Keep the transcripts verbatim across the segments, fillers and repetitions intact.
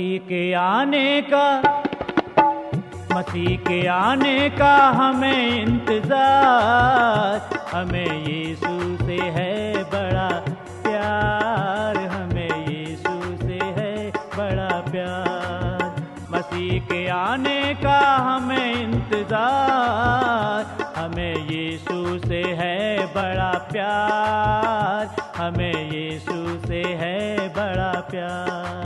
मसीह के आने का, मसीह के आने का हमें इंतजार, हमें यीशु से है बड़ा प्यार, हमें यीशु से है बड़ा प्यार। मसीह के आने का हमें इंतजार, हमें यीशु से है बड़ा प्यार, हमें यीशु से है बड़ा प्यार।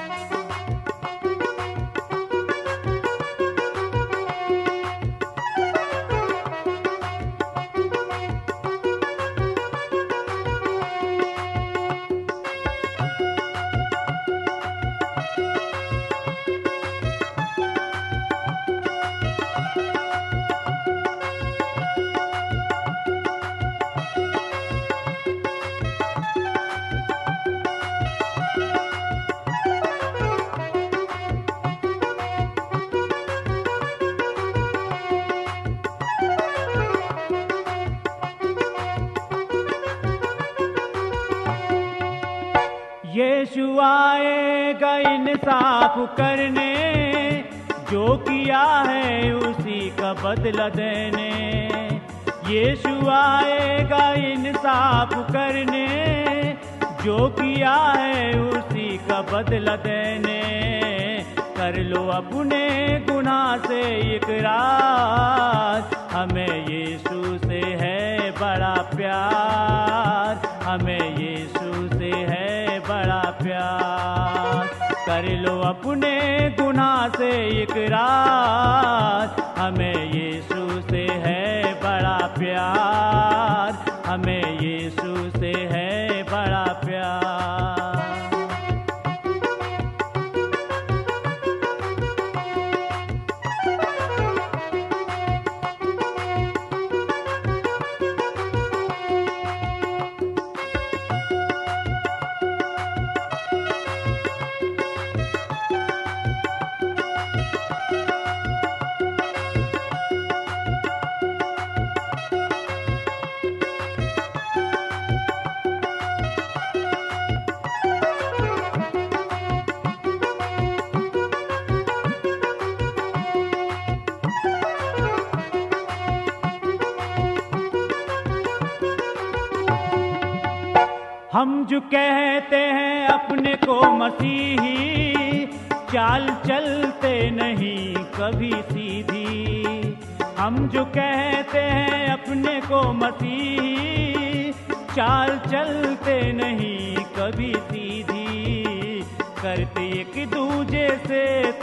यीशु आएगा इंसाफ करने, जो किया है उसी का बदला देने। यीशु आएगा इंसाफ करने, जो किया है उसी का बदला देने। कर लो अपने गुनाह से इकरार, हमें यीशु से है बड़ा प्यार, हमें यीशु से है बड़ा प्यार। कर लो अपने गुनाह से इकरार, हमें यीशु से है बड़ा प्यार, हमें यीशु से है बड़ा प्यार। हम जो कहते हैं अपने को मसीही, चाल चलते नहीं कभी सीधी। हम जो कहते हैं अपने को मसीही, चाल चलते नहीं कभी सीधी। करते एक दूजे से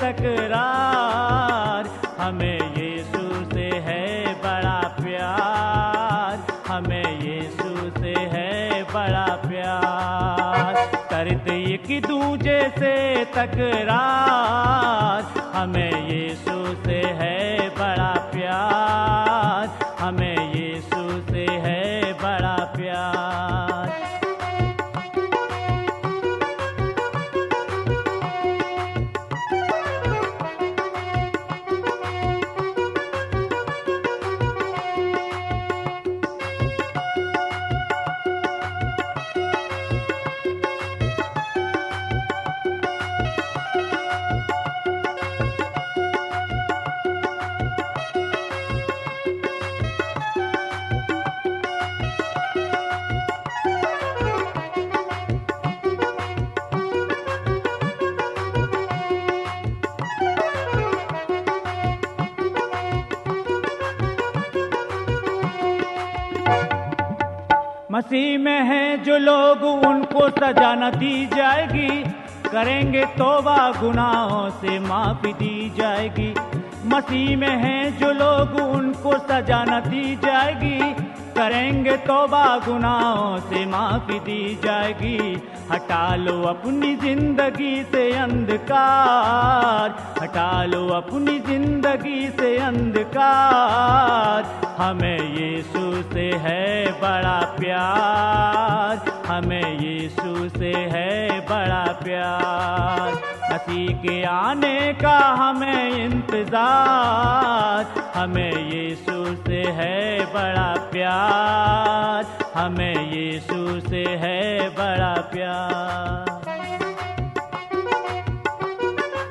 तकरार, हमें यीशु से है बड़ा प्यार, हमें यीशु से है बड़ा प्यार। करते एक दूजे से तकरार, हमें यीशु से है बड़ा प्यार, हमें यीशु से है बड़ा प्यार। मसीह में हैं जो लोग उनको सजा न दी जाएगी, करेंगे तौबा गुनाहों से माफी दी जाएगी। मसीह में हैं जो लोग उनको सजा न दी जाएगी, करेंगे तौबा गुनाहों से माफी दी जाएगी। हटा लो अपनी जिंदगी से अंधकार, हटा लो अपनी जिंदगी से अंधकार। हमें यीशु से है बड़ा प्यार, हमें यीशु से है बड़ा प्यार। मसीह के आने का हमें इंतजार, हमें यीशु से है बड़ा प्यार, हमें यीशु से है बड़ा प्यार।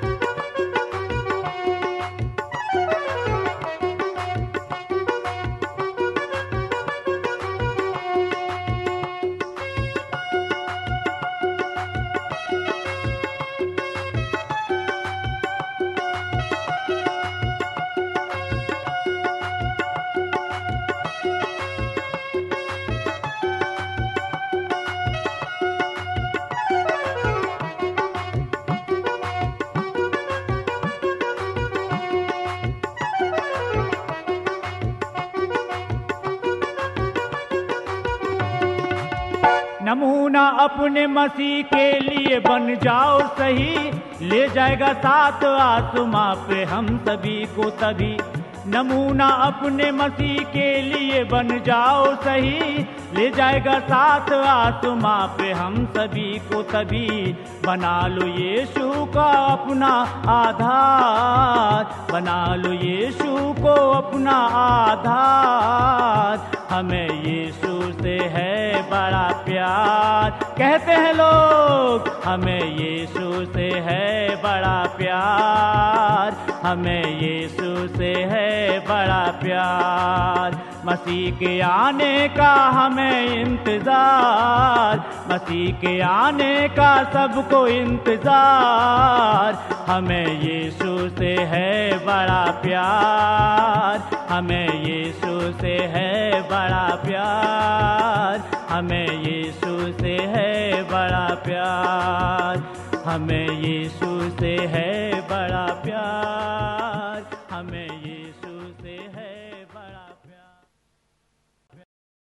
नमूना अपने मसीह के लिए बन जाओ सही, ले जाएगा साथ आसमां पे हम सभी को तभी। नमूना अपने मसीह के लिए बन जाओ सही, ले जाएगा साथ आसमां पे हम सभी को तभी। बना लो यीशु का अपना आधार, बना लो यीशु को अपना आधार। हमें यीशु से है बड़ा प्यार, कहते हैं लोग, हमें यीशु से है बड़ा प्यार, हमें यीशु से है बड़ा प्यार। मसीह के आने का हमें इंतजार, मसीह के आने का सबको इंतजार। हमें यीशु से है बड़ा प्यार, हमें यीशु से है बड़ा प्यार, हमें यीशु से है बड़ा प्यार, हमें यीशु से है